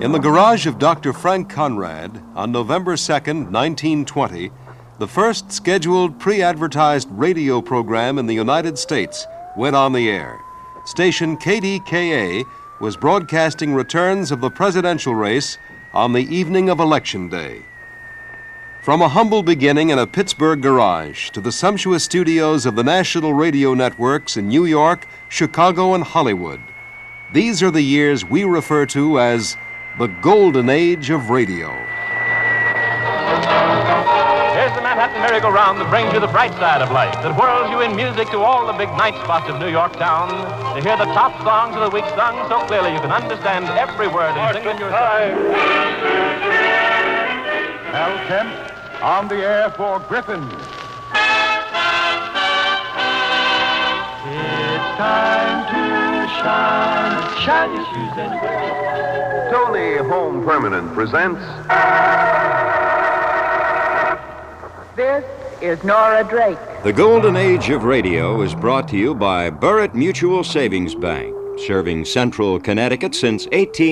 In the garage of Dr. Frank Conrad, on November 2nd, 1920, the first scheduled pre-advertised radio program in the United States went on the air. Station KDKA was broadcasting returns of the presidential race on the evening of Election Day. From a humble beginning in a Pittsburgh garage to the sumptuous studios of the national radio networks in New York, Chicago, and Hollywood, these are the years we refer to as the golden age of radio. Here's the Manhattan merry-go-round that brings you the bright side of life, that whirls you in music to all the big night spots of New York town, to hear the top songs of the week sung so clearly you can understand every word and sing them yourself. Hal Kemp on the air for Griffin. It's time to shine. Shine your shoes anyway. Tony Home Permanent presents... This is Nora Drake. The Golden Age of Radio is brought to you by Burritt Mutual Savings Bank, serving Central Connecticut since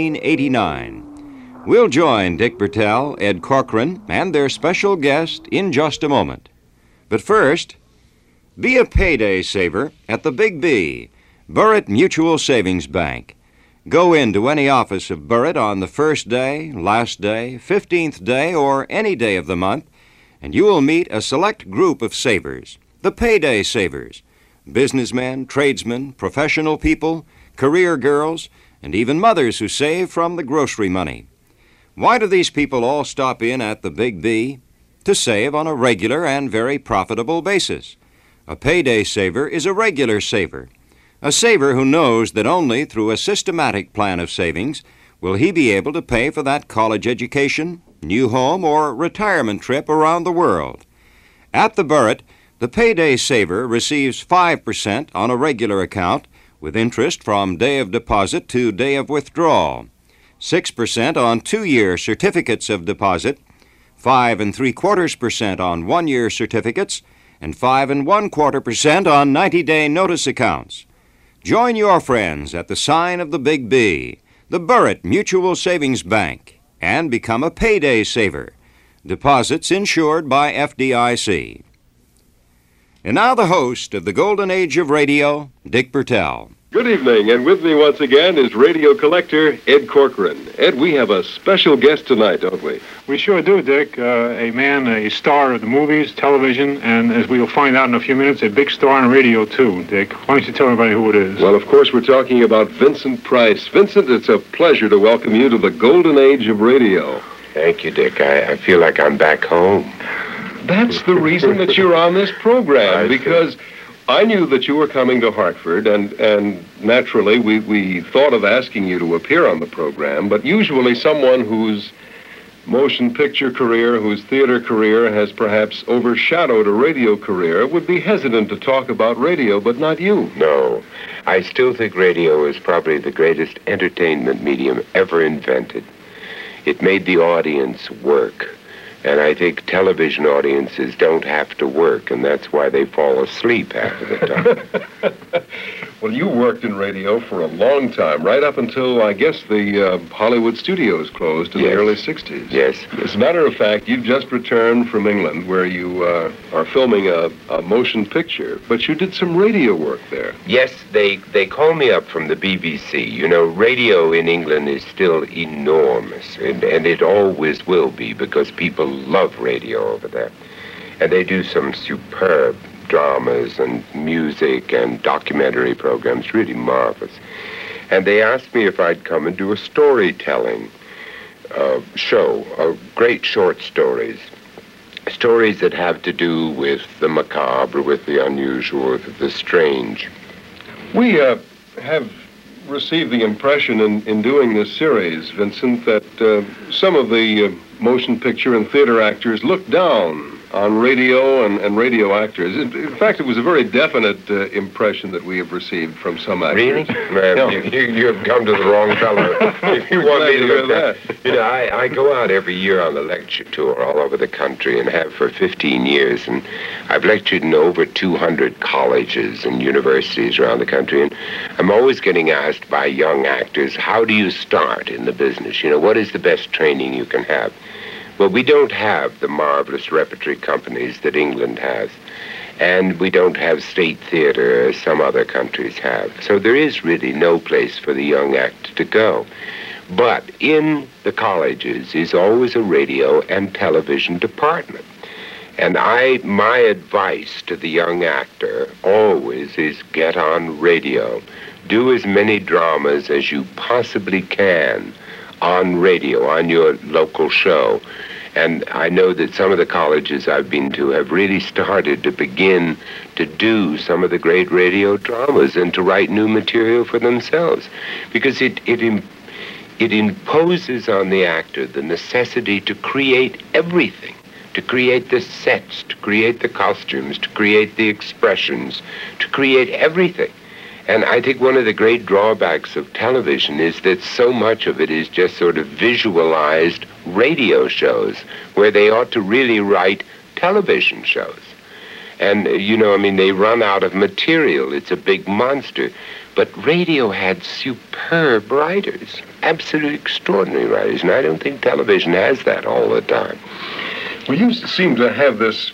1889. We'll join Dick Bertel, Ed Corcoran, and their special guest in just a moment. But first, be a payday saver at the Big B, Burritt Mutual Savings Bank. Go into any office of Burritt on the first day, last day, 15th day, or any day of the month, and you will meet a select group of savers, the payday savers, businessmen, tradesmen, professional people, career girls, and even mothers who save from the grocery money. Why do these people all stop in at the Big B? To save on a regular and very profitable basis. A payday saver is a regular saver, a saver who knows that only through a systematic plan of savings will he be able to pay for that college education, new home, or retirement trip around the world. At the Burritt, the payday saver receives 5% on a regular account with interest from day of deposit to day of withdrawal, 6% on 2-year certificates of deposit, 5 3/4% on 1-year certificates, and 5 1/4% on 90-day notice accounts. Join your friends at the sign of the Big B, the Burritt Mutual Savings Bank, and become a payday saver. Deposits insured by FDIC. And now the host of the Golden Age of Radio, Dick Bertel. Good evening, and with me once again is radio collector Ed Corcoran. Ed, we have a special guest tonight, don't we? We sure do, Dick. A man, a star of the movies, television, and as we will find out in a few minutes, a big star on radio, too, Dick. Why don't you tell everybody who it is? Well, of course, we're talking about Vincent Price. Vincent, it's a pleasure to welcome you to the golden age of radio. Thank you, Dick. I feel like I'm back home. That's the reason that you're on this program, because I knew that you were coming to Hartford, and naturally we thought of asking you to appear on the program, but usually someone whose motion picture career, whose theater career has perhaps overshadowed a radio career would be hesitant to talk about radio, but not you. No. I still think radio is probably the greatest entertainment medium ever invented. It made the audience work. And I think television audiences don't have to work, and that's why they fall asleep half of the time. Well, you worked in radio for a long time, right up until, I guess, the Hollywood studios closed in the early 60s. Yes. As a matter of fact, you've just returned from England, where you are filming a motion picture, but you did some radio work there. Yes, they call me up from the BBC. You know, radio in England is still enormous, and it always will be, because people love radio over there. And they do some superb dramas and music and documentary programs, really marvelous. And they asked me if I'd come and do a storytelling show, great short stories. Stories that have to do with the macabre, with the unusual, with the strange. We have received the impression in doing this series, Vincent, that some of the motion picture and theater actors look down on radio and radio actors. In fact, it was a very definite impression that we have received from some actors. Really? Well, you have come to the wrong fellow. If you want me to hear that. You know, I go out every year on a lecture tour all over the country and have for 15 years. And I've lectured in over 200 colleges and universities around the country. And I'm always getting asked by young actors, how do you start in the business? You know, what is the best training you can have? Well, we don't have the marvelous repertory companies that England has, and we don't have state theater as some other countries have. So there is really no place for the young actor to go. But in the colleges is always a radio and television department. And my advice to the young actor always is get on radio. Do as many dramas as you possibly can on radio, on your local show. And I know that some of the colleges I've been to have really started to begin to do some of the great radio dramas and to write new material for themselves. Because it imposes on the actor the necessity to create everything, to create the sets, to create the costumes, to create the expressions, to create everything. And I think one of the great drawbacks of television is that so much of it is just sort of visualized radio shows where they ought to really write television shows. And, you know, I mean, they run out of material. It's a big monster. But radio had superb writers, absolutely extraordinary writers, and I don't think television has that all the time. Well, you seem to have this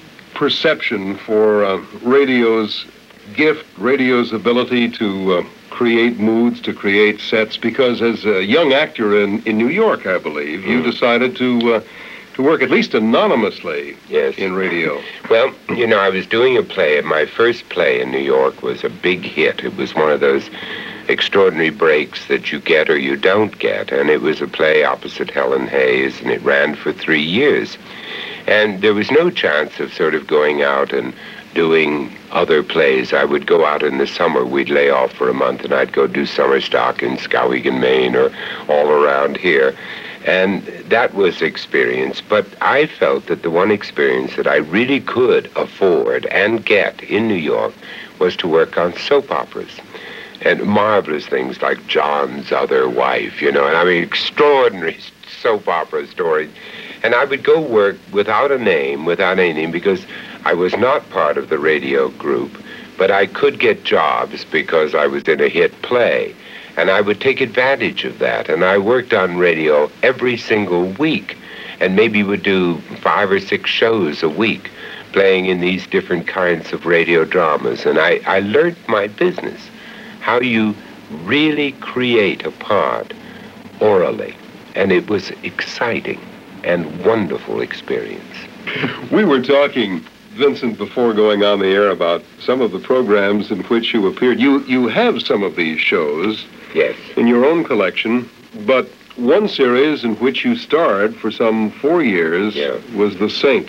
perception for radio's gift, radio's ability to create moods, to create sets, because as a young actor in New York, I believe, you decided to work at least anonymously in radio. Well, you know, I was doing a play, and my first play in New York was a big hit. It was one of those extraordinary breaks that you get or you don't get, and it was a play opposite Helen Hayes, and it ran for 3 years. And there was no chance of sort of going out and doing other plays. I would go out in the summer. We'd lay off for a month, and I'd go do summer stock in Skowhegan, Maine, or all around here. And that was experience. But I felt that the one experience that I really could afford and get in New York was to work on soap operas. And marvelous things like John's Other Wife, you know, and I mean, extraordinary soap opera stories. And I would go work without a name, without anything, because I was not part of the radio group, but I could get jobs because I was in a hit play. And I would take advantage of that. And I worked on radio every single week, and maybe would do 5 or 6 shows a week, playing in these different kinds of radio dramas. And I learned my business, how you really create a part orally. And it was exciting and wonderful experience. We were talking, Vincent, before going on the air about some of the programs in which you appeared. You have some of these shows in your own collection, but one series in which you starred for some 4 years was The Saint.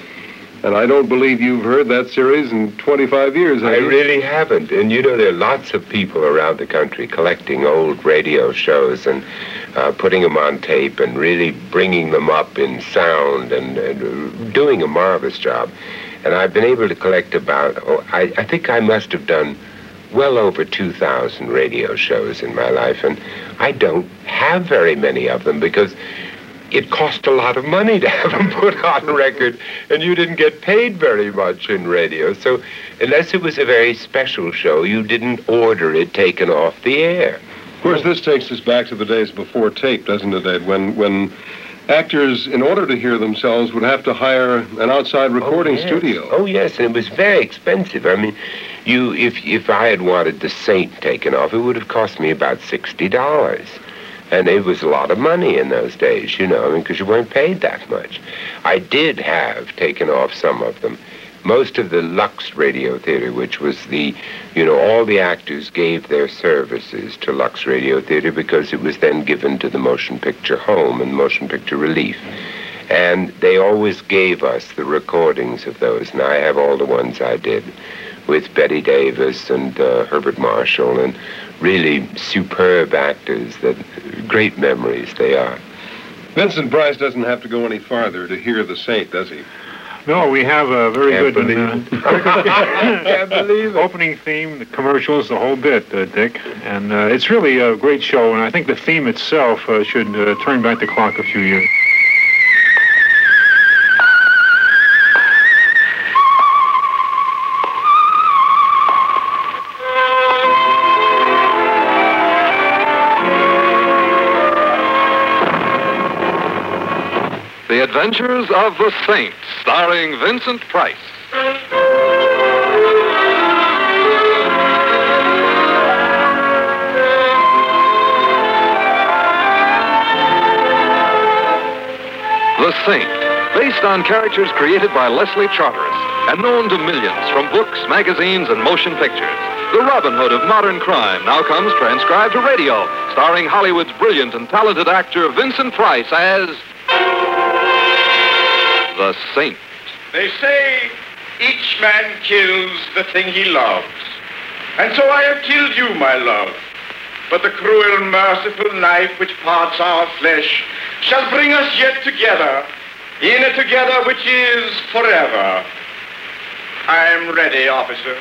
And I don't believe you've heard that series in 25 years, have you? I really haven't. And you know, there are lots of people around the country collecting old radio shows and putting them on tape and really bringing them up in sound and doing a marvelous job. And I've been able to collect about, I think I must have done well over 2,000 radio shows in my life. And I don't have very many of them because it cost a lot of money to have them put on record, and you didn't get paid very much in radio. So unless it was a very special show, you didn't order it taken off the air. Of course, this takes us back to the days before tape, doesn't it, Ed? When actors, in order to hear themselves, would have to hire an outside recording studio. Oh, yes, and it was very expensive. I mean, if I had wanted The Saint taken off, it would have cost me about $60. And it was a lot of money in those days, you know, because you weren't paid that much. I did have taken off some of them. Most of the Lux Radio Theater, which was the, you know, all the actors gave their services to Lux Radio Theater because it was then given to the Motion Picture Home and Motion Picture Relief. And they always gave us the recordings of those, and I have all the ones I did with Betty Davis and Herbert Marshall, and really superb actors, that great memories they are. Vincent Price doesn't have to go any farther to hear The Saint, does he? No, we have a very Can't good Can't believe it. opening theme, the commercials, the whole bit, Dick. And it's really a great show, and I think the theme itself should turn back the clock a few years. The Adventures of the Saint, starring Vincent Price. The Saint, based on characters created by Leslie Charteris and known to millions from books, magazines, and motion pictures. The Robin Hood of modern crime now comes transcribed to radio, starring Hollywood's brilliant and talented actor Vincent Price as the Saint. They say each man kills the thing he loves. And so I have killed you, my love. But the cruel, merciful knife which parts our flesh shall bring us yet together, in a together which is forever. I am ready, officer.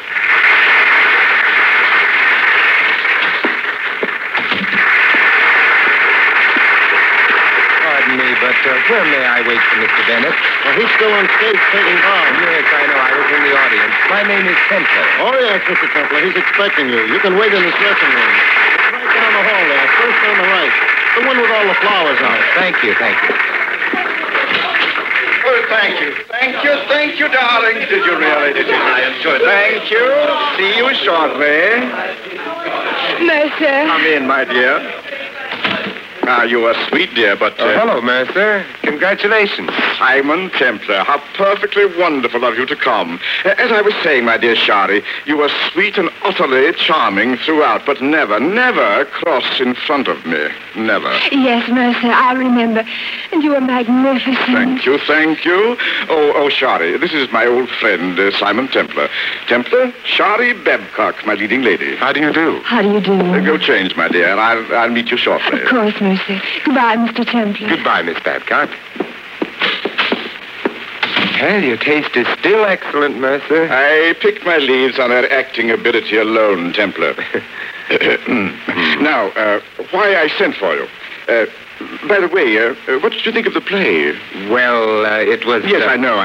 But where may I wait for Mr. Bennett? Well, he's still on stage taking bows. Yes, I know. I was in the audience. My name is Templar. Oh, yes, Mr. Templar. He's expecting you. You can wait in his dressing room. It's right down the hall there, first on the right. The one with all the flowers on it. Thank you, thank you. Oh, thank you. Thank you, darling. Did you really? I enjoyed it. Thank you. See you shortly. Mercer. Come in, my dear. Ah, you are sweet, dear, but... hello, Mercer. Congratulations. Simon Templar, how perfectly wonderful of you to come. As I was saying, my dear Shari, you are sweet and utterly charming throughout, but never cross in front of me. Never. Yes, Mercer, I remember. And you were magnificent. Thank you. Oh, Shari, this is my old friend, Simon Templar. Templar, Shari Babcock, my leading lady. How do you do? How do you do? Go change, my dear, and I'll meet you shortly. Of course, Mercer. Goodbye, Mr. Templar. Goodbye, Miss Babcock. Well, your taste is still excellent, Mercer. I pick my leaves on her acting ability alone, Templar. Now, why I sent for you. By the way, what did you think of the play? Well, it was... Yes, I know.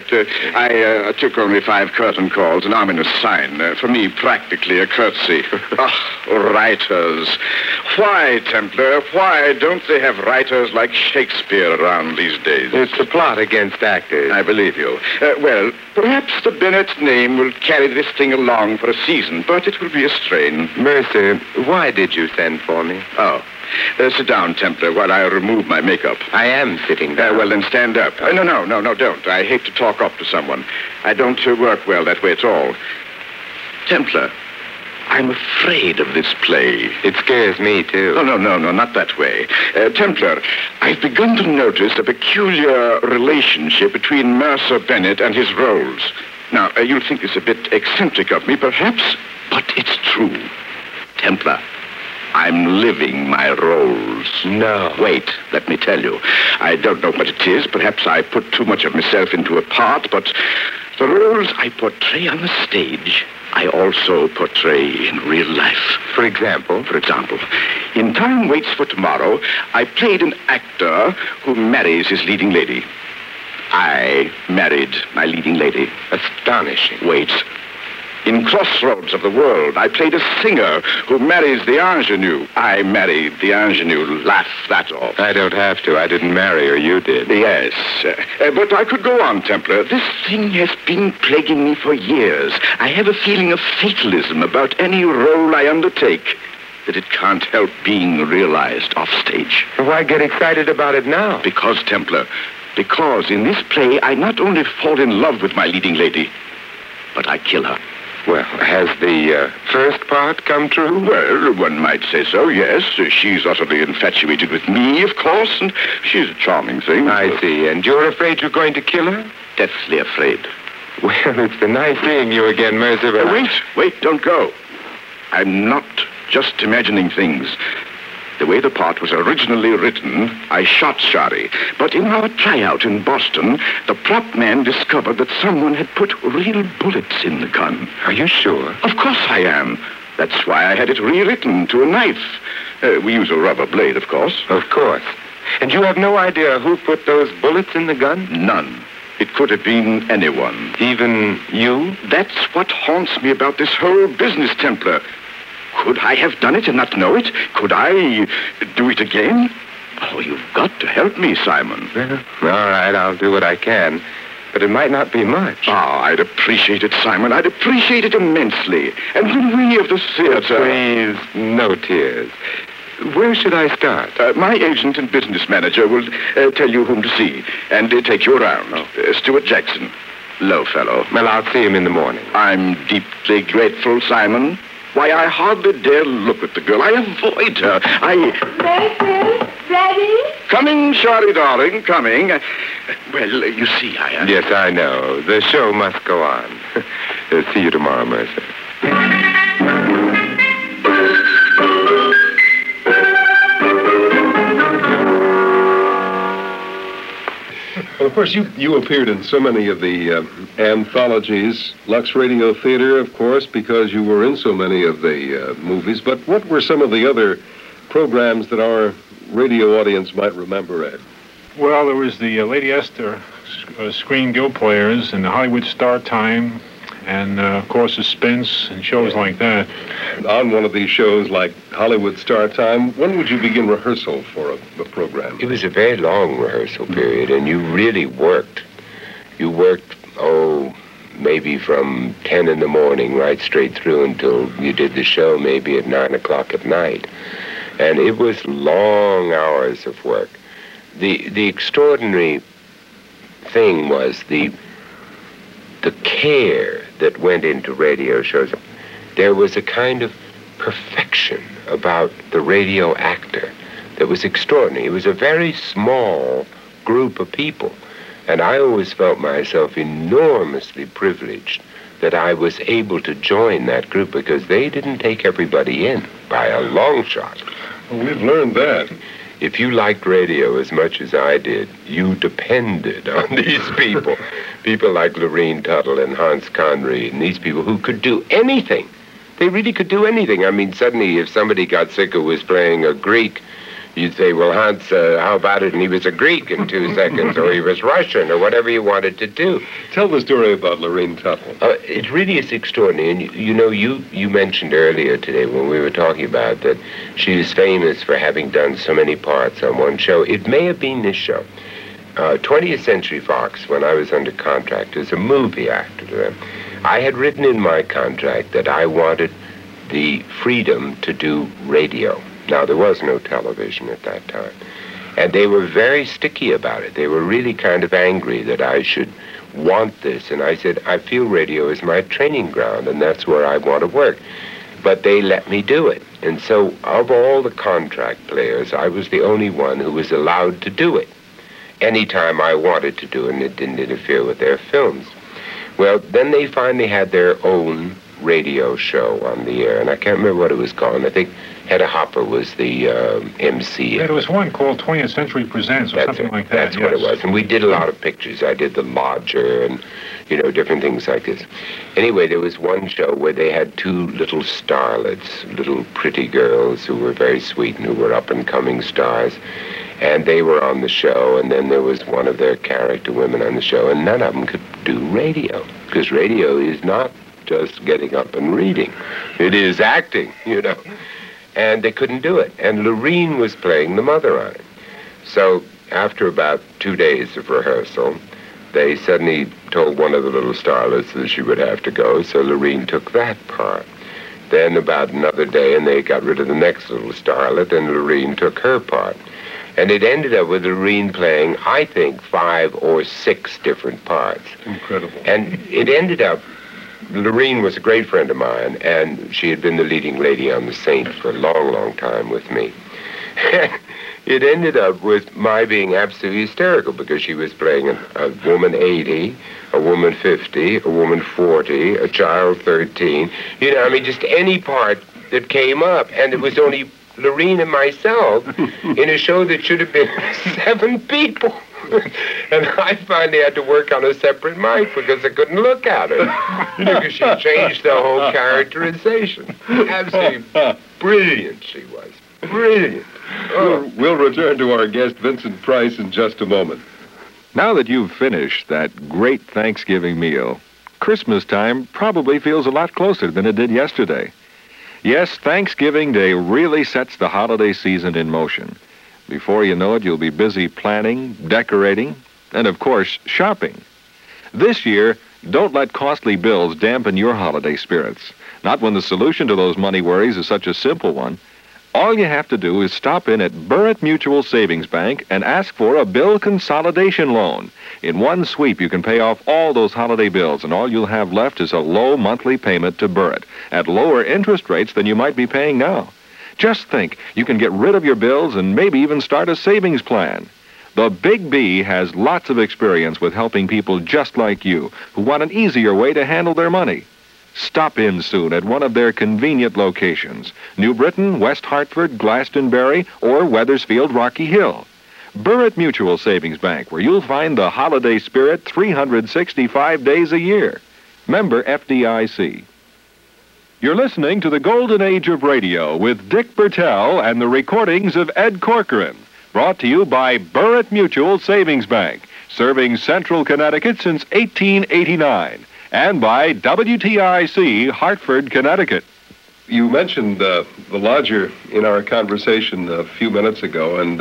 I took only 5 curtain calls, an ominous sign. For me, practically a curtsy. Writers. Why, Templar, why don't they have writers like Shakespeare around these days? It's the plot against actors. I believe you. Well, perhaps the Bennett name will carry this thing along for a season, but it will be a strain. Mercer, why did you send for me? Oh. Sit down, Templar, while I remove my makeup. I am sitting down. Well, then stand up. No, don't. I hate to talk up to someone. I don't work well that way at all. Templar, I'm afraid of this play. It scares me, too. No, not that way. Templar, I've begun to notice a peculiar relationship between Mercer Bennett and his roles. Now, you'll think this a bit eccentric of me, perhaps, but it's true. Templar, I'm living my roles. No. Wait, let me tell you. I don't know what it is. Perhaps I put too much of myself into a part, but the roles I portray on the stage, I also portray in real life. For example? For example, in Time Waits for Tomorrow, I played an actor who marries his leading lady. I married my leading lady. Astonishing. Wait. In Crossroads of the World, I played a singer who marries the ingenue. I married the ingenue. Laugh that off. I don't have to. I didn't marry her. You did. Yes. But I could go on, Templar. This thing has been plaguing me for years. I have a feeling of fatalism about any role I undertake, that it can't help being realized off stage. Why get excited about it now? Because, Templar, because in this play, I not only fall in love with my leading lady, but I kill her. Well, has the first part come true? Well, one might say so, yes. She's utterly infatuated with me, of course, and she's a charming thing. I see. And you're afraid you're going to kill her? Deathly afraid. Well, it's been nice seeing you again, Mercer, but... Wait, don't go. I'm not just imagining things. The way the part was originally written, I shot Shari. But in our tryout in Boston, the prop man discovered that someone had put real bullets in the gun. Are you sure? Of course I am. That's why I had it rewritten to a knife. We use a rubber blade, of course. Of course. And you have no idea who put those bullets in the gun? None. It could have been anyone. Even you? That's what haunts me about this whole business, Templar. Could I have done it and not know it? Could I do it again? Oh, you've got to help me, Simon. Well, all right, I'll do what I can. But it might not be much. Oh, I'd appreciate it, Simon. I'd appreciate it immensely. And when we of the theater... Please, no tears. Where should I start? My agent and business manager will tell you whom to see and take you around. Stuart Jackson. Low fellow. Well, I'll see him in the morning. I'm deeply grateful, Simon. Why, I hardly dare look at the girl. I avoid her. Breakfast ready? Coming, Shari, darling, coming. Well, you see, Yes, I know. The show must go on. See you tomorrow, Mercer. Well, of course, you appeared in so many of the anthologies, Lux Radio Theater, of course, because you were in so many of the movies. But what were some of the other programs that our radio audience might remember, Ed? Well, there was the Lady Esther Screen Guild Players and the Hollywood Star Time, and, of course, Suspense and shows like that. On one of these shows, like Hollywood Star Time, when would you begin rehearsal for a program? It was a very long rehearsal period, and you really worked. You worked, maybe from 10 in the morning right straight through until you did the show maybe at 9 o'clock at night. And it was long hours of work. The extraordinary thing was the care that went into radio shows. There was a kind of perfection about the radio actor that was extraordinary. It was a very small group of people, and I always felt myself enormously privileged that I was able to join that group because they didn't take everybody in by a long shot. Well, we've learned that. If you liked radio as much as I did, you depended on these people. People like Lorene Tuttle and Hans Conried and these people who could do anything. They really could do anything. I mean, suddenly if somebody got sick who was playing a Greek, you'd say, well, Hans, how about it? And he was a Greek in 2 seconds, or he was Russian, or whatever you wanted to do. Tell the story about Lorene Tuttle. It really is extraordinary. And, you mentioned earlier today when we were talking about that she is famous for having done so many parts on one show. It may have been this show. 20th Century Fox, when I was under contract as a movie actor to them, I had written in my contract that I wanted the freedom to do radio. Now, there was no television at that time. And they were very sticky about it. They were really kind of angry that I should want this. And I said, I feel radio is my training ground, and that's where I want to work. But they let me do it. And so, of all the contract players, I was the only one who was allowed to do it. Anytime I wanted to do it, and it didn't interfere with their films. Well, then they finally had their own radio show on the air, and I can't remember what it was called. I think Hedda Hopper was the MC. Yeah, there was one called 20th Century Presents or something like that. That's what it was. And we did a lot of pictures. I did The Lodger and, different things like this. Anyway, there was one show where they had 2 little starlets, little pretty girls who were very sweet and who were up-and-coming stars. And they were on the show, and then there was one of their character women on the show, and none of them could do radio, because radio is not just getting up and reading. It is acting, And they couldn't do it. And Lorene was playing the mother on it. So after about 2 days of rehearsal, they suddenly told one of the little starlets that she would have to go, so Lorene took that part. Then about another day, and they got rid of the next little starlet, and Lorene took her part. And it ended up with Lorene playing, I think, 5 or 6 different parts. Incredible. And it ended up, Lorene was a great friend of mine, and she had been the leading lady on The Saint for a long, long time with me. It ended up with my being absolutely hysterical because she was playing a woman 80, a woman 50, a woman 40, a child 13. Just any part that came up. And it was only Lorene and myself in a show that should have been 7 people. And I finally had to work on a separate mic because I couldn't look at her. Because she changed the whole characterization. Absolutely brilliant she was. Brilliant. Oh. We'll return to our guest, Vincent Price, in just a moment. Now that you've finished that great Thanksgiving meal, Christmas time probably feels a lot closer than it did yesterday. Yes, Thanksgiving Day really sets the holiday season in motion. Before you know it, you'll be busy planning, decorating, and, of course, shopping. This year, don't let costly bills dampen your holiday spirits. Not when the solution to those money worries is such a simple one. All you have to do is stop in at Burritt Mutual Savings Bank and ask for a bill consolidation loan. In one sweep, you can pay off all those holiday bills, and all you'll have left is a low monthly payment to Burritt at lower interest rates than you might be paying now. Just think, you can get rid of your bills and maybe even start a savings plan. The Big B has lots of experience with helping people just like you who want an easier way to handle their money. Stop in soon at one of their convenient locations, New Britain, West Hartford, Glastonbury, or Wethersfield, Rocky Hill. Burritt Mutual Savings Bank, where you'll find the holiday spirit 365 days a year. Member FDIC. You're listening to the Golden Age of Radio with Dick Bertel and the recordings of Ed Corcoran. Brought to you by Burritt Mutual Savings Bank, serving Central Connecticut since 1889. And by WTIC, Hartford, Connecticut. You mentioned the lodger in our conversation a few minutes ago, and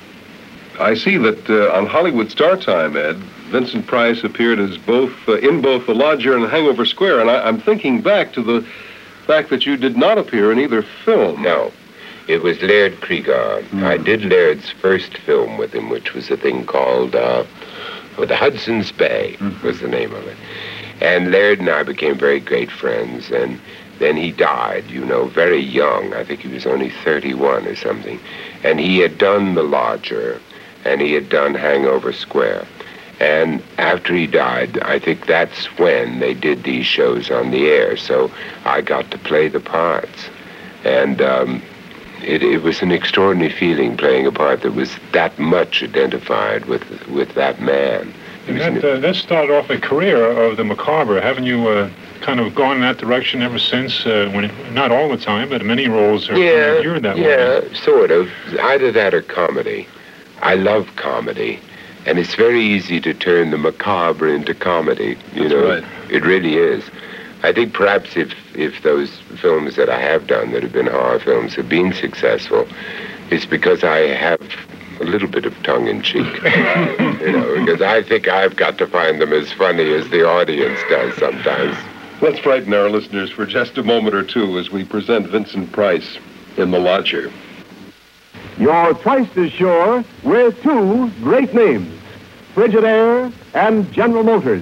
I see that on Hollywood Star Time, Ed, Vincent Price appeared as in both The Lodger and Hangover Square, and I'm thinking back to the fact that you did not appear in either film. No. It was Laird Krieger. I did Laird's first film with him, which was a thing called The Hudson's Bay was the name of it. And Laird and I became very great friends, and then he died, very young. I think he was only 31 or something. And he had done The Lodger, and he had done Hangover Square. And after he died, I think that's when they did these shows on the air. So I got to play the parts. And it was an extraordinary feeling playing a part that was that much identified with that man. And that started off a career of the macabre. Haven't you kind of gone in that direction ever since? Not all the time, but many roles are geared that way. Yeah, sort of. Either that or comedy. I love comedy. And it's very easy to turn the macabre into comedy. Right. It really is. I think perhaps if those films that I have done that have been horror films have been successful, it's because I have a little bit of tongue-in-cheek. Because I think I've got to find them as funny as the audience does sometimes. Let's frighten our listeners for just a moment or two as we present Vincent Price in The Lodger. You're twice as sure with 2 great names, Frigidaire and General Motors.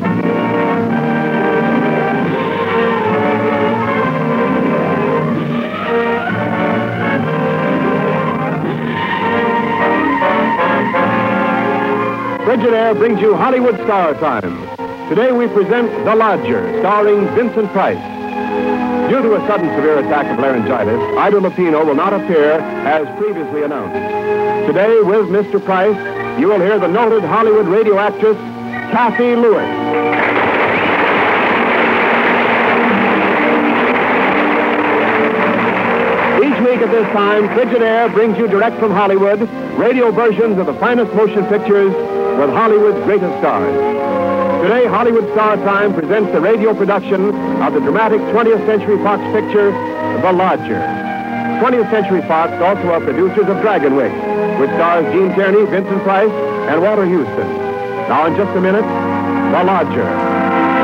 Frigidaire brings you Hollywood Star Time. Today we present The Lodger, starring Vincent Price. Due to a sudden severe attack of laryngitis, Ida Lupino will not appear as previously announced. Today, with Mr. Price, you will hear the noted Hollywood radio actress, Kathy Lewis. Each week at this time, Frigidaire brings you direct from Hollywood radio versions of the finest motion pictures with Hollywood's greatest stars. Today, Hollywood Star Time presents the radio production of the dramatic 20th Century Fox picture, The Lodger. 20th Century Fox also are producers of Dragonwick, which stars Gene Tierney, Vincent Price, and Walter Houston. Now, in just a minute, The Lodger.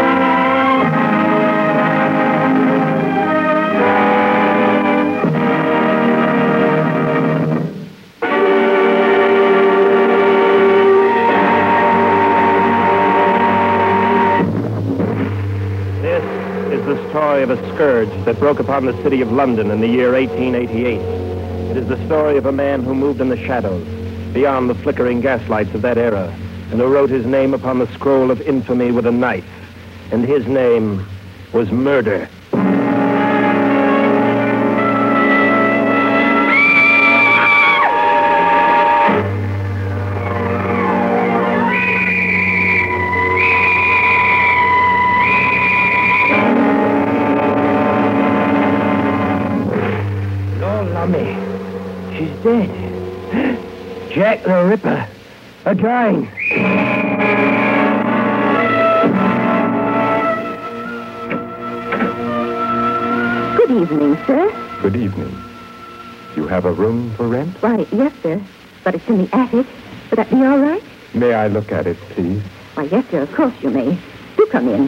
Of a scourge that broke upon the city of London in the year 1888. It is the story of a man who moved in the shadows, beyond the flickering gaslights of that era, and who wrote his name upon the scroll of infamy with a knife. And his name was Murder. dead. Jack the Ripper. Again. Good evening, sir. Good evening. You have a room for rent? Why, yes, sir. But it's in the attic. Would that be all right? May I look at it, please? Why, yes, sir, of course you may. Do come in.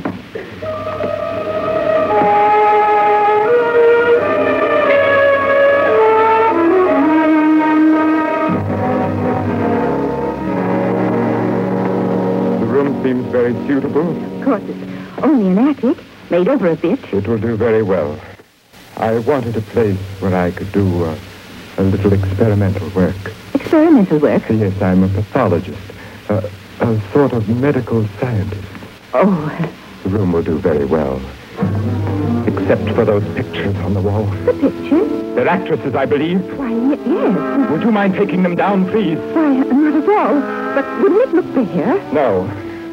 The room seems very suitable. Of course, it's only an attic, made over a bit. It will do very well. I wanted a place where I could do a little experimental work. Experimental work? Yes, I'm a pathologist. A sort of medical scientist. Oh. The room will do very well. Except for those pictures on the wall. The pictures? They're actresses, I believe. Why, yes. Would you mind taking them down, please? Why, not at all. But wouldn't it look fair? No.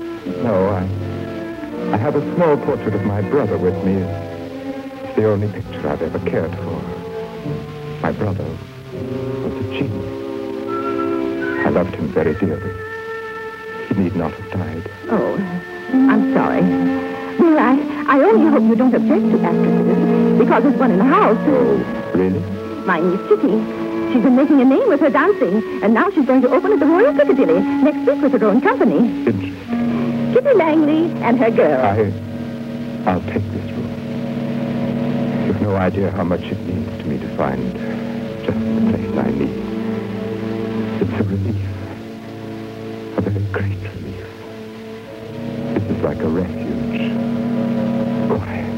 I have a small portrait of my brother with me. It's the only picture I've ever cared for. My brother was a genius. I loved him very dearly. He need not have died. Oh, I'm sorry. Well, I only hope you don't object to actresses, because there's one in the house. Oh, really? My niece Kitty. She's been making a name with her dancing, and now she's going to open at the Royal Piccadilly next week with her own company. Interesting. Kitty Langley and her girl. I'll take this room. You've no idea how much it means to me to find just the place I need. It's a relief. A very great relief. This is like a refuge. Quiet.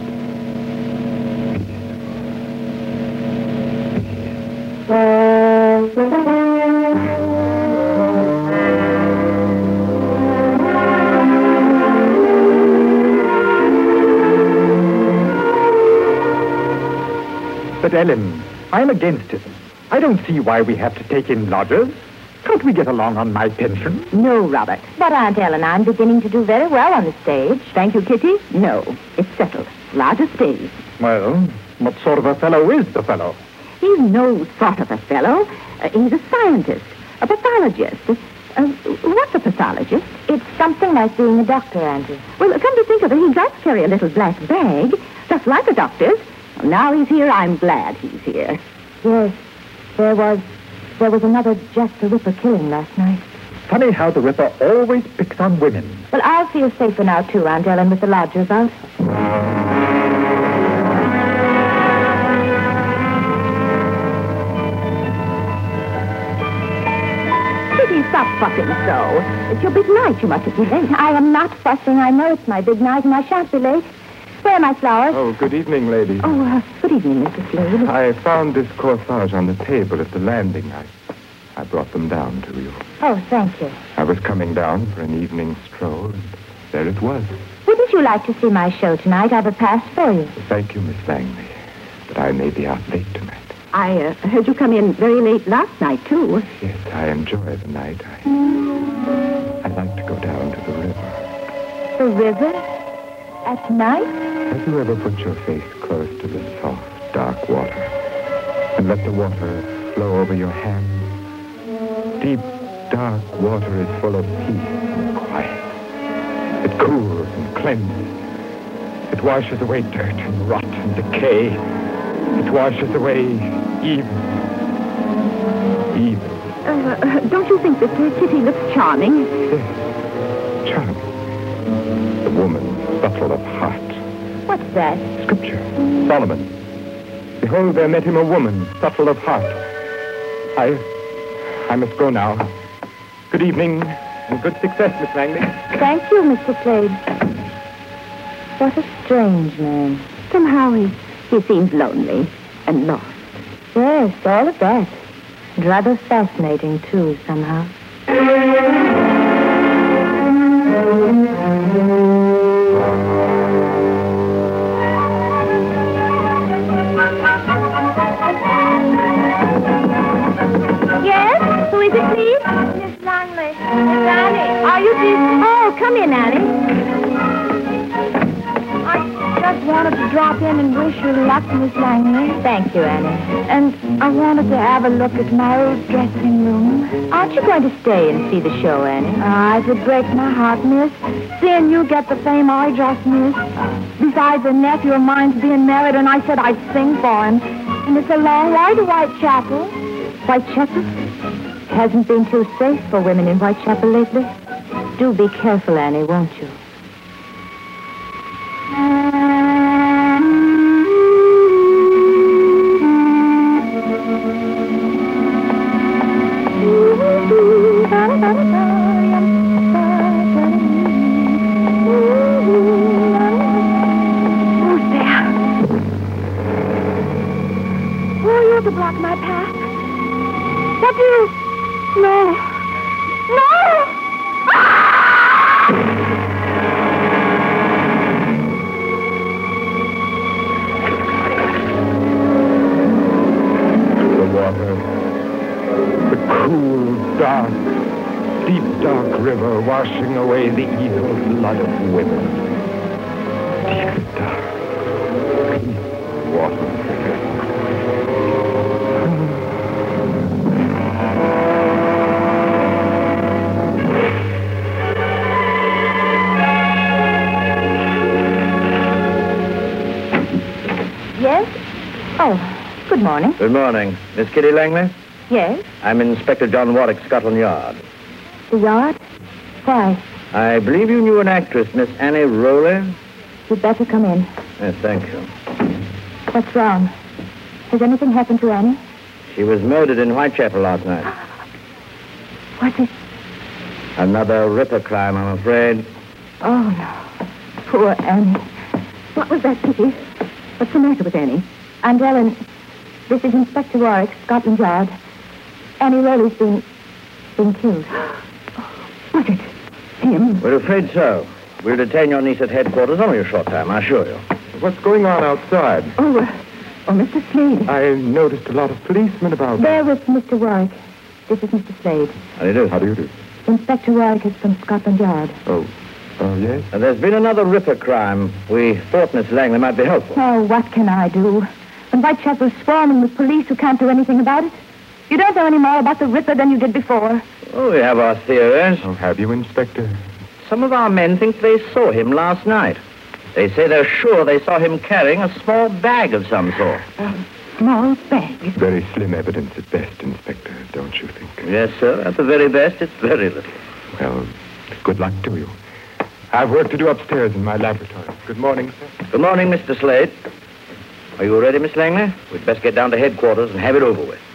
But Ellen, I'm against it. I don't see why we have to take in lodgers. Can't we get along on my pension? No, Robert. But Aunt Ellen, I'm beginning to do very well on the stage. Thank you, Kitty. No, it's settled. Lodger stays. Well, what sort of a fellow is the fellow? He's no sort of a fellow. He's a scientist, a pathologist. What's a pathologist? It's something like being a doctor, Auntie. Well, come to think of it, he does carry a little black bag, just like a doctor's. Now he's here, I'm glad he's here. Yes, there was another Jack the Ripper killing last night. Funny how the Ripper always picks on women. Well, I'll feel safer now, too, Aunt Ellen, with the lodger about. Kitty, stop fussing so. It's your big night. You mustn't be late. I am not fussing. I know it's my big night, and I shan't be late. Where are my flowers? Oh, good evening, lady. Oh, good evening, Mr. Slade. I found this corsage on the table at the landing. I brought them down to you. Oh, thank you. I was coming down for an evening stroll, and there it was. Wouldn't you like to see my show tonight? I've a pass for you. Thank you, Miss Langley, but I may be out late tonight. I heard you come in very late last night, too. Yes, I enjoy the night. I like to go down to the river. The river? At night? Have you ever put your face close to the soft, dark water and let the water flow over your hands? Deep, dark water is full of peace and quiet. It cools and cleanses. It washes away dirt and rot and decay. It washes away evil. Evil. Don't you think that Kitty looks charming? Yes, charming. The woman subtle of heart. What's that? Scripture. Solomon. Behold, there met him a woman, subtle of heart. I must go now. Good evening, and good success, Miss Langley. Thank you, Mr. Slade. What a strange man. Somehow he seems lonely and lost. Yes, all of that. And rather fascinating, too, somehow. Yes? Who is it, please? Miss Langley. Miss Annie. Are you please? Oh, come in, Annie. I just wanted to drop in and wish you luck, Miss Langley. Thank you, Annie. And I wanted to have a look at my old dressing room. Aren't you going to stay and see the show, Annie? It would break my heart, miss. Seeing you get the fame I just missed. Besides, a nephew of mine's being married, and I said I'd sing for him. And it's a long way to Whitechapel. Whitechapel? Hasn't been too safe for women in Whitechapel lately. Do be careful, Annie, won't you? Who's there? Who are you to block my path? What do you... No. No! The water. The cool, dark, deep, dark river washing away the evil blood of women. Deep, dark, deep water. Yes? Oh, good morning. Good morning. Miss Kitty Langley? Yes? I'm Inspector John Warwick, Scotland Yard. The yard? Why? I believe you knew an actress, Miss Annie Rowley? You'd better come in. Yes, thank you. What's wrong? Has anything happened to Annie? She was murdered in Whitechapel last night. What's it? Another Ripper crime, I'm afraid. Oh, no. Poor Annie. What was that, Kitty? What's the matter with Annie? I'm Ellen. This is Inspector Warwick, Scotland Yard. Annie Rowley's been killed. Was it him? We're afraid so. We'll detain your niece at headquarters only a short time, I assure you. What's going on outside? Oh, Mr. Slade. I noticed a lot of policemen about. Bear with Mr. Warwick. This is Mr. Slade. How do you do? How do you do? Inspector Warwick is from Scotland Yard. Oh, yes? There's been another Ripper crime. We thought Miss Langley might be helpful. Oh, what can I do? When Whitechapel's swarming with police who can't do anything about it. You don't know any more about the Ripper than you did before. Oh, we have our theories. Oh, have you, Inspector? Some of our men think they saw him last night. They say they're sure they saw him carrying a small bag of some sort. Small bag? Very slim evidence at best, Inspector, don't you think? Yes, sir. At the very best, it's very little. Well, good luck to you. I've work to do upstairs in my laboratory. Good morning, sir. Good morning, Mr. Slade. Are you ready, Miss Langley? We'd best get down to headquarters and have it over with.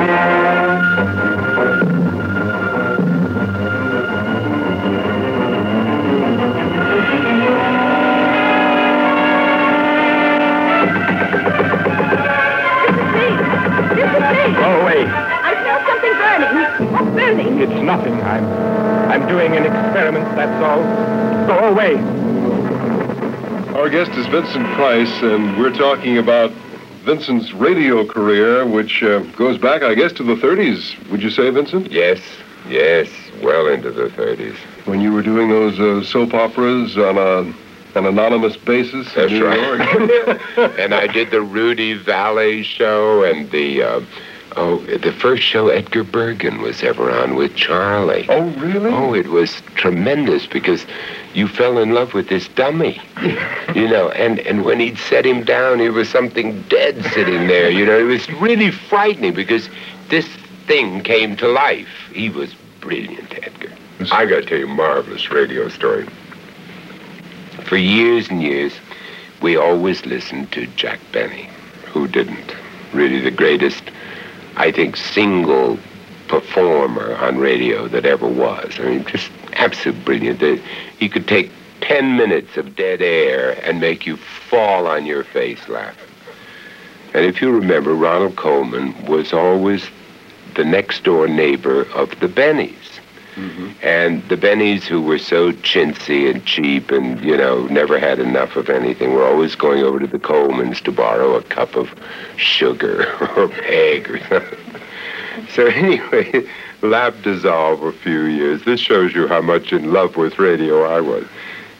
Go away. I smell something burning. What's burning? It's nothing. I'm doing an experiment, that's all. Go away. Our guest is Vincent Price, and we're talking about Vincent's radio career, which goes back, I guess, to the 30s. Would you say, Vincent? Yes, well into the 30s. When you were doing those soap operas on an anonymous basis in New York. And I did the Rudy Vallee show and the first show Edgar Bergen was ever on with Charlie. Oh, really? Oh, it was tremendous because you fell in love with this dummy, and when he'd set him down, he was something dead sitting there, It was really frightening because this thing came to life. He was brilliant, Edgar. I got to tell you a marvelous radio story. For years and years, we always listened to Jack Benny. Who didn't? Really the greatest, I think, single performer on radio that ever was. I mean, just absolutely brilliant. He could take 10 minutes of dead air and make you fall on your face laughing. And if you remember, Ronald Coleman was always the next-door neighbor of the Bennies. Mm-hmm. And the Bennies, who were so chintzy and cheap and, never had enough of anything, were always going over to the Colemans to borrow a cup of sugar or egg or something. So anyway, lap dissolve a few years. This shows you how much in love with radio I was.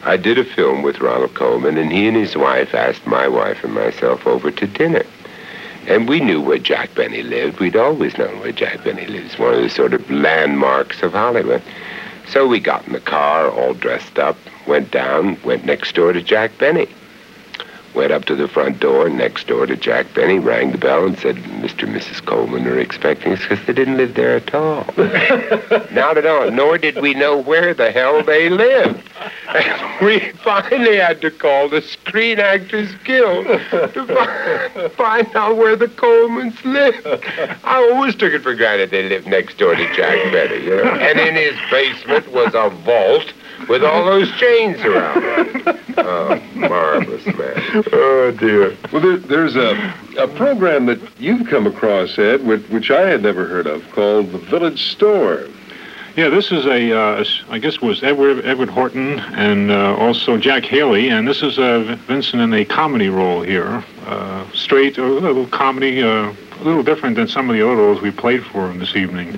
I did a film with Ronald Colman, and he and his wife asked my wife and myself over to dinner. And we knew where Jack Benny lived. We'd always known where Jack Benny lives, one of the sort of landmarks of Hollywood. So we got in the car, all dressed up, went down, went next door to Jack Benny. Went up to the front door, next door to Jack Benny, rang the bell and said, Mr. and Mrs. Coleman are expecting us, because they didn't live there at all. Not at all, nor did we know where the hell they lived. And we finally had to call the Screen Actors Guild to find out where the Colemans lived. I always took it for granted they lived next door to Jack Benny, you know? And in his basement was a vault with all those chains around it. Oh, marvelous, man. Oh, dear. Well, there's a program that you've come across, Ed, which I had never heard of, called The Village Store. Yeah, this is I guess it was Edward Horton and also Jack Haley, and this is Vincent in a comedy role here. Straight, a little comedy, a little different than some of the other roles we played for him this evening.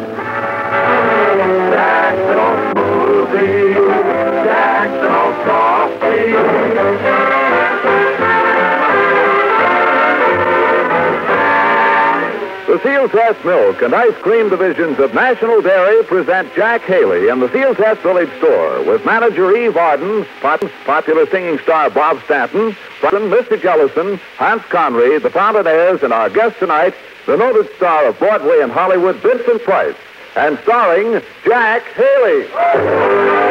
The Seal Test Milk and Ice Cream divisions of National Dairy present Jack Haley in the Seal Test Village Store with manager Eve Arden, popular singing star Bob Stanton, Mr. Jellison, Hans Conry, the Fountainaires, and our guest tonight, the noted star of Broadway and Hollywood, Vincent Price, and starring Jack Haley.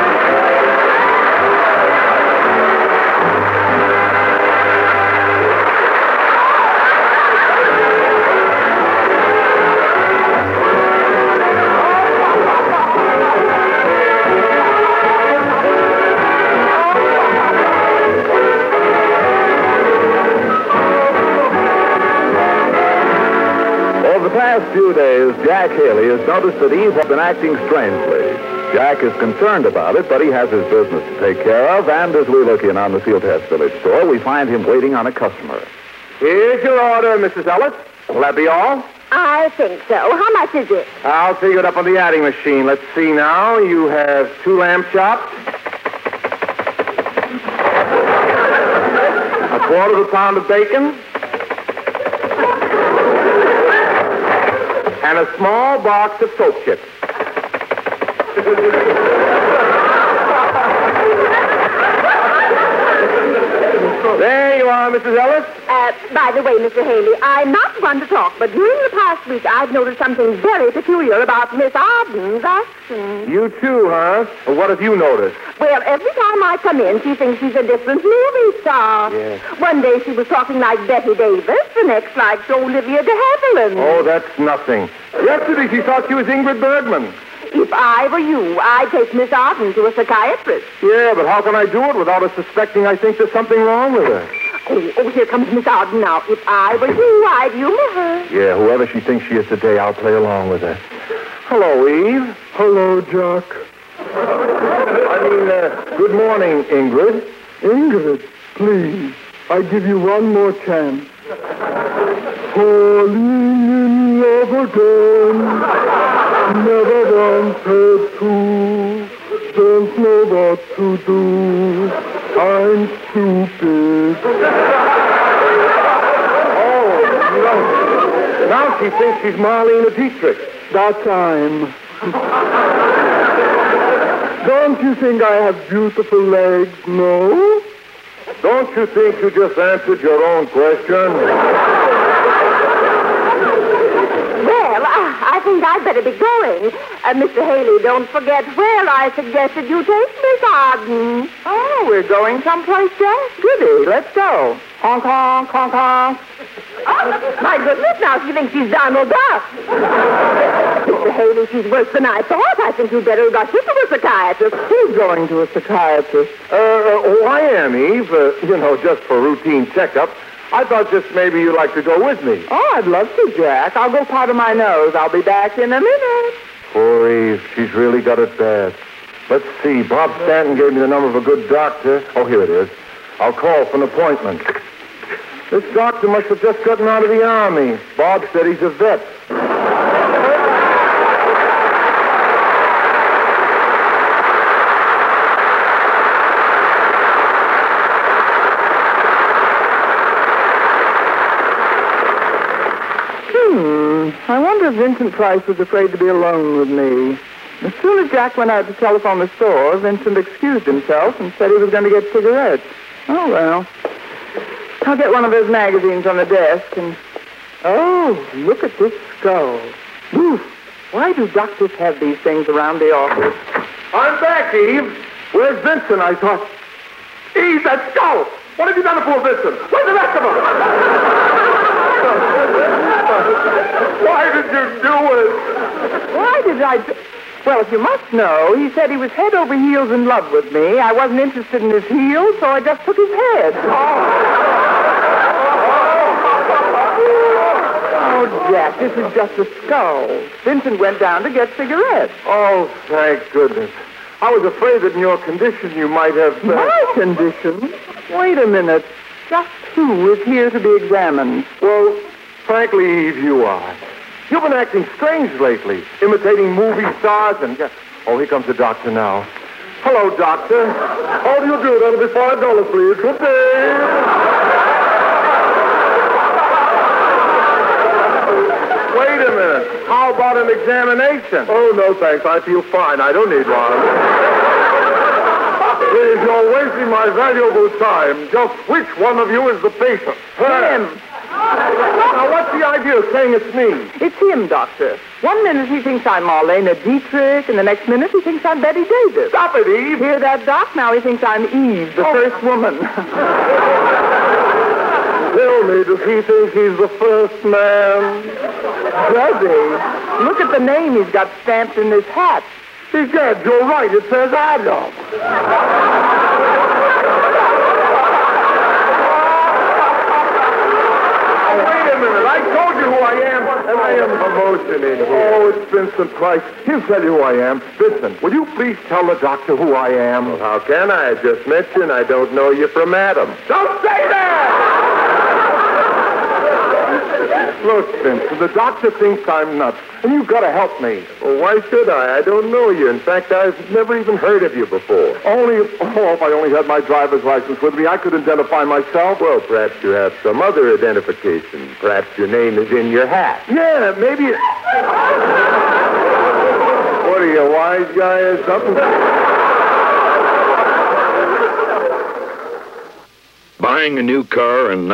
Last few days, Jack Haley has noticed that Eve has been acting strangely. Jack is concerned about it, but he has his business to take care of, and as we look in on the Seal Test Village Store, we find him waiting on a customer. Here's your order, Mrs. Ellis. Will that be all? I think so. How much is it? I'll figure it up on the adding machine. Let's see now. You have 2 lamb chops, a quarter of a pound of bacon, and a small box of soap chips. There you are, Mrs. Ellis. By the way, Mr. Haley, I'm not one to talk, but during the past week I've noticed something very peculiar about Miss Arden's actions. You too, huh? Well, what have you noticed? Well, every time I come in, she thinks she's a different movie star. Yes. One day she was talking like Betty Davis, the next like Olivia de Havilland. Oh, that's nothing. Yesterday she thought she was Ingrid Bergman. If I were you, I'd take Miss Arden to a psychiatrist. Yeah, but how can I do it without her suspecting I think there's something wrong with her? Oh, here comes Miss Arden now. If I were you, I'd humor her. Yeah, whoever she thinks she is today, I'll play along with her. Hello, Eve. Hello, Jack. Good morning, Ingrid. Ingrid, please, I give you one more chance. Falling in love again. Never once had to. Don't know what to do. I'm stupid. Oh, no. Now she thinks she's Marlene Dietrich. That time. Don't you think I have beautiful legs? No? Don't you think you just answered your own question? I think I'd better be going. Mr. Haley, don't forget where I suggested you take Miss Arden. Oh, we're going someplace, Jack? Goody, let's go. Honk, honk, honk, honk. Oh, my goodness, now she thinks she's Donald Duck. Mr. Haley, she's worse than I thought. I think you'd better rush her to a psychiatrist. Who's going to a psychiatrist? I am, Eve. Just for routine checkup. I thought just maybe you'd like to go with me. Oh, I'd love to, Jack. I'll go powder my nose. I'll be back in a minute. Poor Eve. She's really got it bad. Let's see. Bob Stanton gave me the number of a good doctor. Oh, here it is. I'll call for an appointment. This doctor must have just gotten out of the Army. Bob said he's a vet. wonder if Vincent Price was afraid to be alone with me. As soon as Jack went out to telephone the store, Vincent excused himself and said he was going to get cigarettes. Oh, well. I'll get one of those magazines on the desk and... Oh, look at this skull. Oof. Why do doctors have these things around the office? I'm back, Eve. Where's Vincent, I thought? Eve, that skull! What have you done to poor Vincent? Where's the rest of them? Why did you do it? Why did I do... Well, if you must know, he said he was head over heels in love with me. I wasn't interested in his heels, so I just took his head. Oh, Jack, this is just a skull. Vincent went down to get cigarettes. Oh, thank goodness. I was afraid that in your condition you might have... My condition? Wait a minute. Just who is here to be examined? Well, frankly, Eve, you are. You've been acting strange lately, imitating movie stars and... Oh, here comes the doctor now. Hello, doctor. How do you do? That'll be $5, please. Good day. Wait a minute. How about an examination? Oh, no, thanks. I feel fine. I don't need one. Please, you're wasting my valuable time. Just which one of you is the patient? Him. Now, what's the idea of saying it's me? It's him, Doctor. 1 minute he thinks I'm Marlena Dietrich, and the next minute he thinks I'm Betty Davis. Stop it, Eve. Hear that, Doc? Now he thinks I'm Eve, the first woman. Tell me, does he think he's the first man? Does he? Look at the name he's got stamped in his hat. Egad, you're right. It says Adolf. I told you who I am, and I am emotion in here. Oh, it's Vincent Price. He'll tell you who I am. Vincent, will you please tell the doctor who I am? Well, how can I? I just met you, and I don't know you from Adam. Don't say that! Look, Vincent, the doctor thinks I'm nuts, and you've got to help me. Well, why should I? I don't know you. In fact, I've never even heard of you before. If I only had my driver's license with me, I could identify myself. Well, perhaps you have some other identification. Perhaps your name is in your hat. Yeah, maybe it... What are you, a wise guy or something? Buying a new car in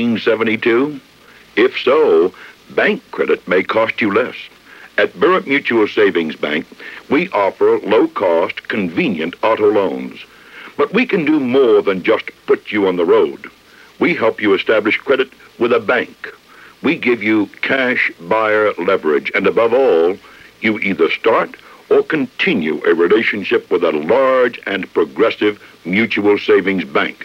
1972? If so, bank credit may cost you less. At Burritt Mutual Savings Bank, we offer low-cost, convenient auto loans. But we can do more than just put you on the road. We help you establish credit with a bank. We give you cash buyer leverage, and above all, you either start or continue a relationship with a large and progressive mutual savings bank.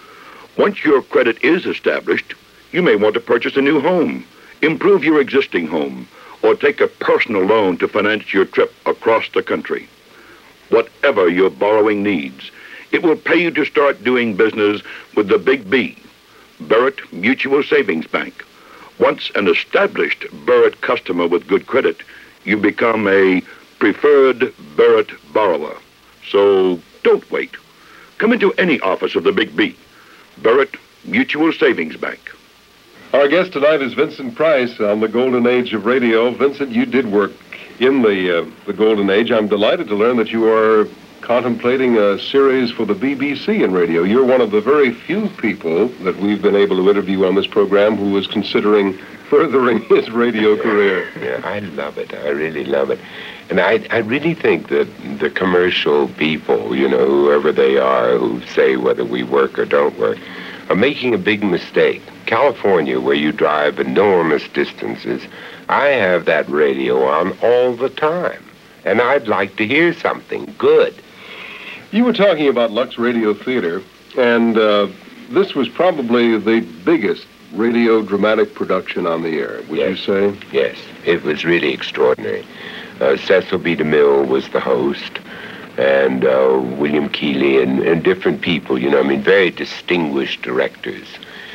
Once your credit is established, you may want to purchase a new home, improve your existing home, or take a personal loan to finance your trip across the country. Whatever your borrowing needs, it will pay you to start doing business with the Big B, Burritt Mutual Savings Bank. Once an established Burritt customer with good credit, you become a preferred Burritt borrower. So don't wait. Come into any office of the Big B, Burritt Mutual Savings Bank. Our guest tonight is Vincent Price on the Golden Age of Radio. Vincent, you did work in the Golden Age. I'm delighted to learn that you are contemplating a series for the BBC in radio. You're one of the very few people that we've been able to interview on this program who is considering furthering his radio career. Yeah, I love it. I really love it. And I really think that the commercial people, you know, whoever they are, who say whether we work or don't work, are making a big mistake. California, where you drive enormous distances, I have that radio on all the time. And I'd like to hear something good. You were talking about Lux Radio Theater, and this was probably the biggest radio dramatic production on the air, would you say? Yes, it was really extraordinary. Cecil B. DeMille was the host, and William Keighley and different people, you know, I mean, very distinguished directors.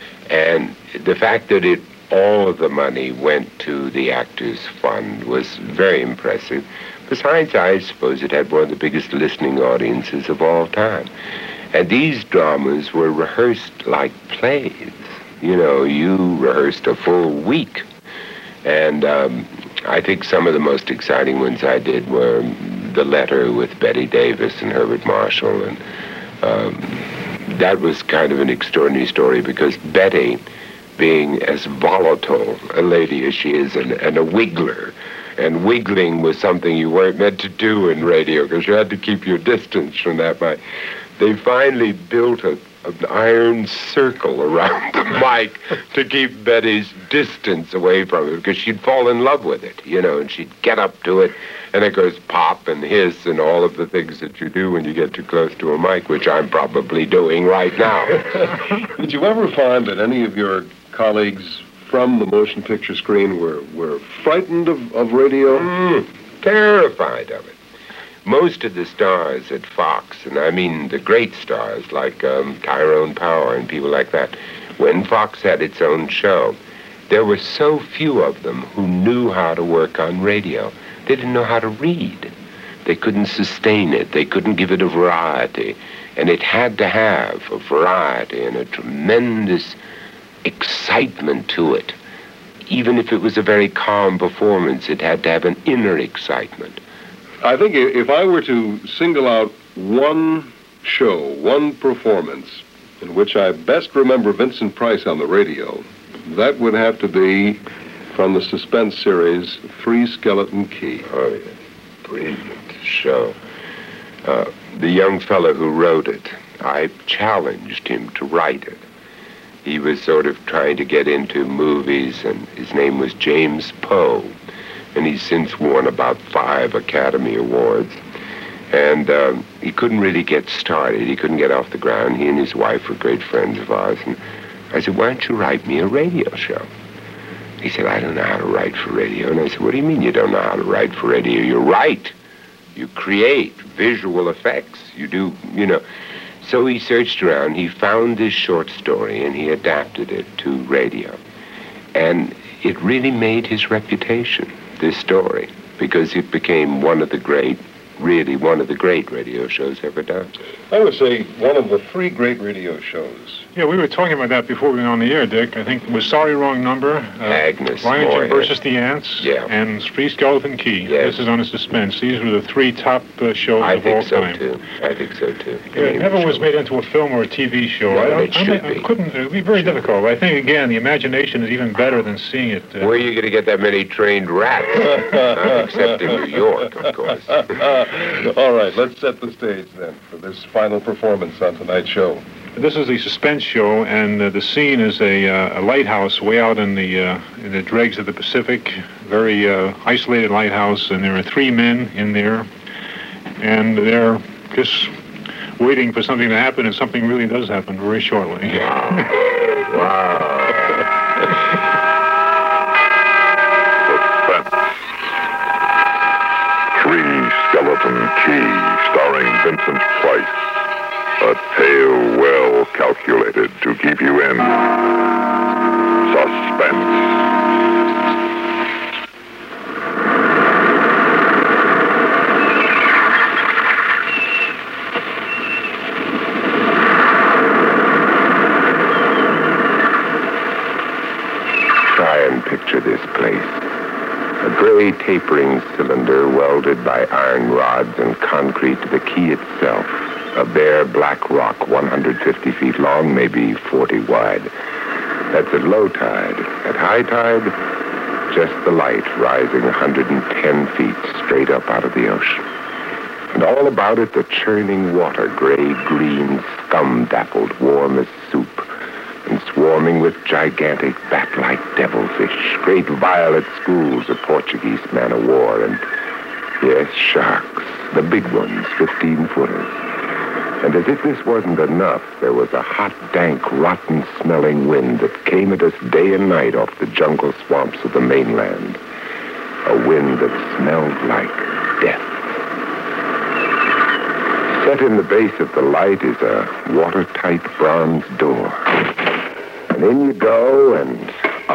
And the fact that all of the money went to the Actors Fund was very impressive. Besides, I suppose it had one of the biggest listening audiences of all time. And these dramas were rehearsed like plays. You know, you rehearsed a full week. And I think some of the most exciting ones I did were The Letter with Betty Davis and Herbert Marshall, and that was kind of an extraordinary story because Betty, being as volatile a lady as she is and a wiggler, and wiggling was something you weren't meant to do in radio because you had to keep your distance from that mic. They finally built an iron circle around the mic to keep Betty's distance away from it because she'd fall in love with it, and she'd get up to it, and it goes pop and hiss and all of the things that you do when you get too close to a mic, which I'm probably doing right now. Did you ever find that any of your colleagues from the motion picture screen were frightened of radio? Terrified of it. Most of the stars at Fox, and I mean the great stars like Tyrone Power and people like that, when Fox had its own show, there were so few of them who knew how to work on radio. They didn't know how to read. They couldn't sustain it. They couldn't give it a variety. And it had to have a variety and a tremendous excitement to it. Even if it was a very calm performance, it had to have an inner excitement. I think if I were to single out one show, one performance, in which I best remember Vincent Price on the radio, that would have to be from the suspense series, Three Skeleton Key. Oh, yes. Brilliant show. The young fellow who wrote it, I challenged him to write it. He was sort of trying to get into movies, and his name was James Poe. And he's since won about 5 Academy Awards. And he couldn't really get started. He couldn't get off the ground. He and his wife were great friends of ours. And I said, why don't you write me a radio show? He said, I don't know how to write for radio. And I said, what do you mean you don't know how to write for radio? You write. You create visual effects. You do, So he searched around. He found this short story, and he adapted it to radio. And it really made his reputation, this story, because it became one of the great radio shows ever done. I would say one of the 3 great radio shows. Yeah, we were talking about that before we went on the air, Dick. I think it was Sorry Wrong Number, Agnes Lion Moorhead versus the Ants, and Three Skeleton Key. Yes. This is on a suspense. These were the 3 top shows of all time. I think so, too. Yeah, it never was made into a film or a TV show. No, it would be very difficult. I think, again, the imagination is even better than seeing it. Where are you going to get that many trained rats? Not except in New York, of course. All right, let's set the stage, then, for this final performance on tonight's show. This is the suspense show, and the scene is a lighthouse way out in the dregs of the Pacific, very isolated lighthouse, and there are 3 men in there, and they're just waiting for something to happen, and something really does happen very shortly. Wow. Three Skeleton Key, starring Vincent Price. A tale well calculated to keep you in suspense. Try and picture this place. A gray tapering cylinder welded by iron rods and concrete to the key itself. A bare black rock 150 feet long, maybe 40 wide. That's at low tide. At high tide, just the light rising 110 feet straight up out of the ocean. And all about it, the churning water, gray-green, scum-dappled, warm as soup, and swarming with gigantic bat-like devilfish, great violet schools of Portuguese man-o-war, and, yes, sharks, the big ones, 15-footers. And as if this wasn't enough, there was a hot, dank, rotten-smelling wind that came at us day and night off the jungle swamps of the mainland. A wind that smelled like death. Set in the base of the light is a watertight bronze door. And in you go, and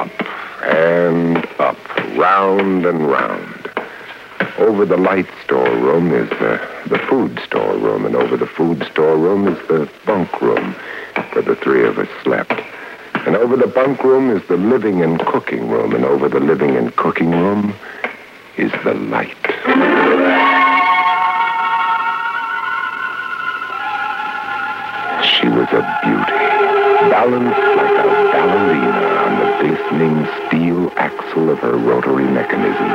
up, round and round. Over the light storeroom is the food storeroom, and over the food storeroom is the bunk room where the 3 of us slept. And over the bunk room is the living and cooking room, and over the living and cooking room is the light. She was a beauty, balanced like a ballerina on the glistening steel axle of her rotary mechanism.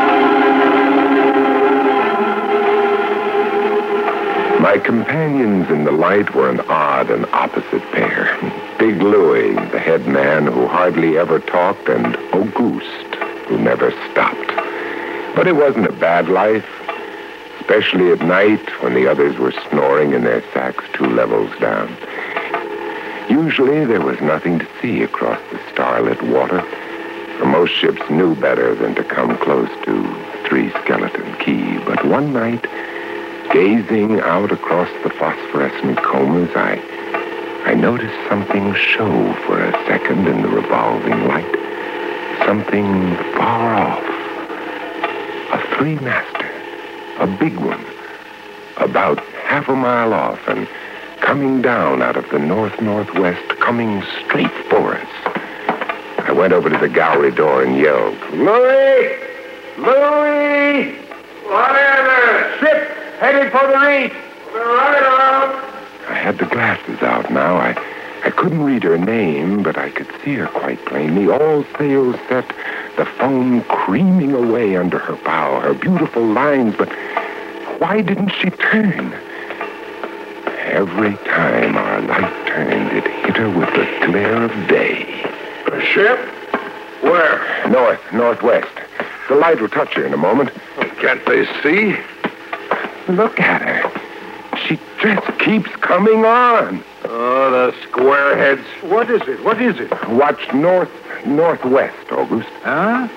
My companions in the light were an odd and opposite pair. Big Louie, the head man who hardly ever talked, and Auguste, who never stopped. But it wasn't a bad life, especially at night when the others were snoring in their sacks 2 levels down. Usually there was nothing to see across the starlit water, for most ships knew better than to come close to Three Skeleton Key. But one night, gazing out across the phosphorescent combers, I noticed something show for a second in the revolving light. Something far off. A 3-master. A big one. About half a mile off and coming down out of the north-northwest, coming straight for us. I went over to the gallery door and yelled, "Louie! Louie! Whatever! Ship headed for the reef! Right around. I had the glasses out now. I couldn't read her name, but I could see her quite plainly. All sails set, the foam creaming away under her bow, her beautiful lines, but why didn't she turn? Every time our light turned, it hit her with the glare of day. A ship? Where? Northwest. The light will touch her in a moment. Can't they see? Look at her. She just keeps coming on. Oh, the squareheads. What is it? What is it? Watch northwest, August. Huh?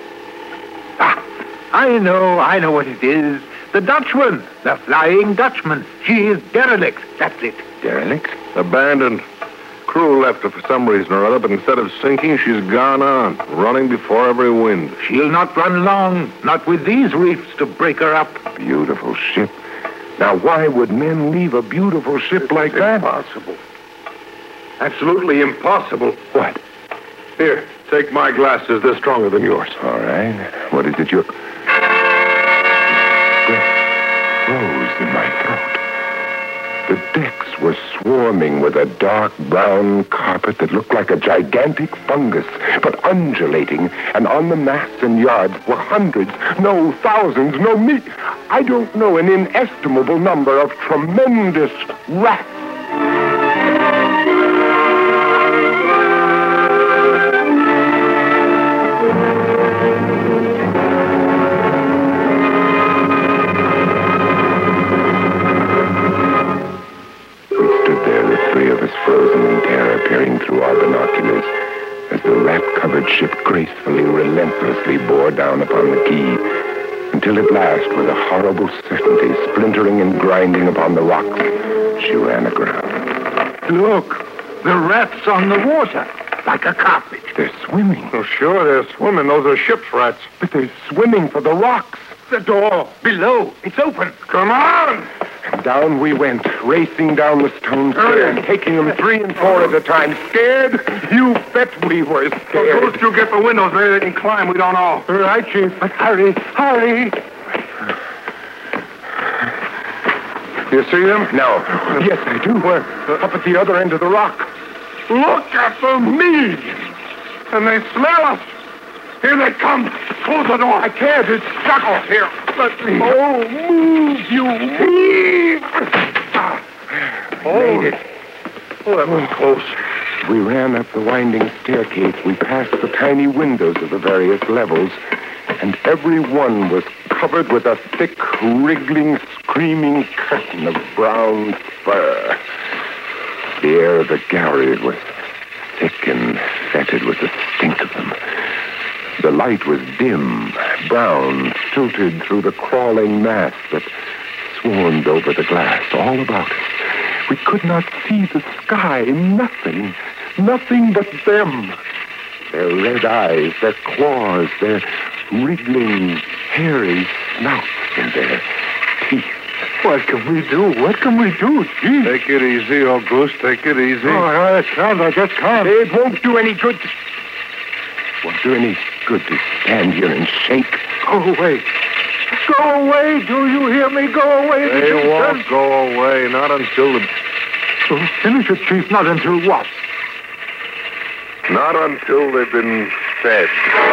I know what it is. The Dutchman. The Flying Dutchman. She is derelict. That's it. Derelict? Abandoned. Crew left her for some reason or other, but instead of sinking, she's gone on, running before every wind. She'll not run long, not with these reefs to break her up. Beautiful ship. Now, why would men leave a beautiful ship like that? Impossible. Absolutely impossible. What? Here, take my glasses. They're stronger than yours. All right. What is it you're... Froze in my throat. The decks were swarming with a dark brown carpet that looked like a gigantic fungus, but undulating, and on the masts and yards were hundreds, no thousands, no I don't know, an inestimable number of tremendous rats. Frozen in terror, peering through our binoculars as the rat-covered ship gracefully, relentlessly bore down upon the quay, until at last, with a horrible certainty, splintering and grinding upon the rocks, she ran aground. Look, the rats on the water, like a carpet. They're swimming. Oh, sure, they're swimming. Those are ship's rats. But they're swimming for the rocks. The door, below, it's open. Come on! And down we went, racing down the stone stairs, taking them 3 and 4 at a time. Scared? You bet we were scared. Suppose you get the windows, maybe they can climb. We don't know. Right, Chief. But hurry, hurry. You see them? No. Yes, I do. Where? Up at the other end of the rock. Look at them, me! And they smell us. Here they come. Close the door. I can't. It's stuck here. Let me. Oh, move, you move. Made it. Oh, that was close. We ran up the winding staircase. We passed the tiny windows of the various levels, and every one was covered with a thick, wriggling, screaming curtain of brown fur. The air of the gallery was thick and fetid with the stink of them. The light was dim, brown, filtered through the crawling mass that swarmed over the glass all about us. We could not see the sky, nothing but them. Their red eyes, their claws, their wriggling, hairy snouts, and their teeth. What can we do? What can we do? Gee. Take it easy, Auguste. Take it easy. Oh, I can't. I just can't. It won't do any good. Won't do any good to stand here and shake. Oh, wait. Go away, do you hear me? Go away. They won't go away, not until the... Finish it, Chief. Not until what? Not until they've been fed.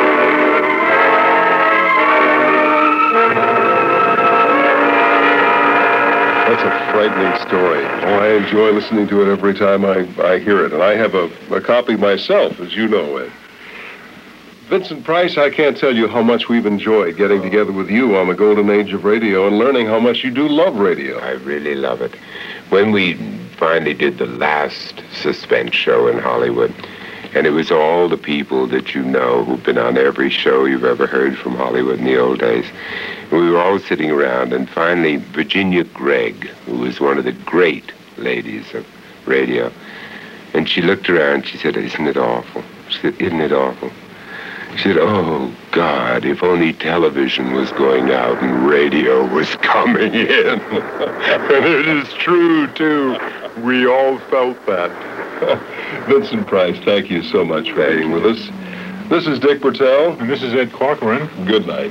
That's a frightening story. Oh, I enjoy listening to it every time I hear it. And I have a copy myself, as you know, Ed. Vincent Price, I can't tell you how much we've enjoyed getting together with you on the golden age of radio and learning how much you do love radio. I really love it. When we finally did the last suspense show in Hollywood, and it was all the people that you know who've been on every show you've ever heard from Hollywood in the old days. We were all sitting around, and finally Virginia Gregg, who was one of the great ladies of radio, and she looked around, she said, "Isn't it awful?" She said, "Isn't it awful?" She said, "Oh, God, if only television was going out and radio was coming in." And it is true, too. We all felt that. Vincent Price, thank you so much for being with us. This is Dick Bertel. And this is Ed Corcoran. Good night.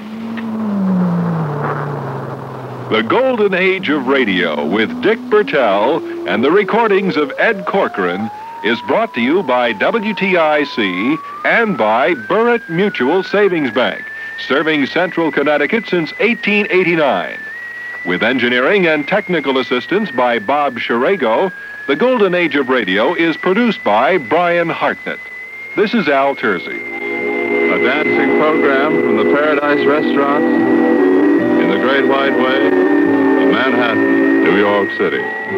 The Golden Age of Radio with Dick Bertel and the recordings of Ed Corcoran is brought to you by WTIC and by Burritt Mutual Savings Bank, serving Central Connecticut since 1889. With engineering and technical assistance by Bob Shirago, The Golden Age of Radio is produced by Brian Hartnett. This is Al Tersey. A dancing program from the Paradise Restaurant in the Great White Way of Manhattan, New York City.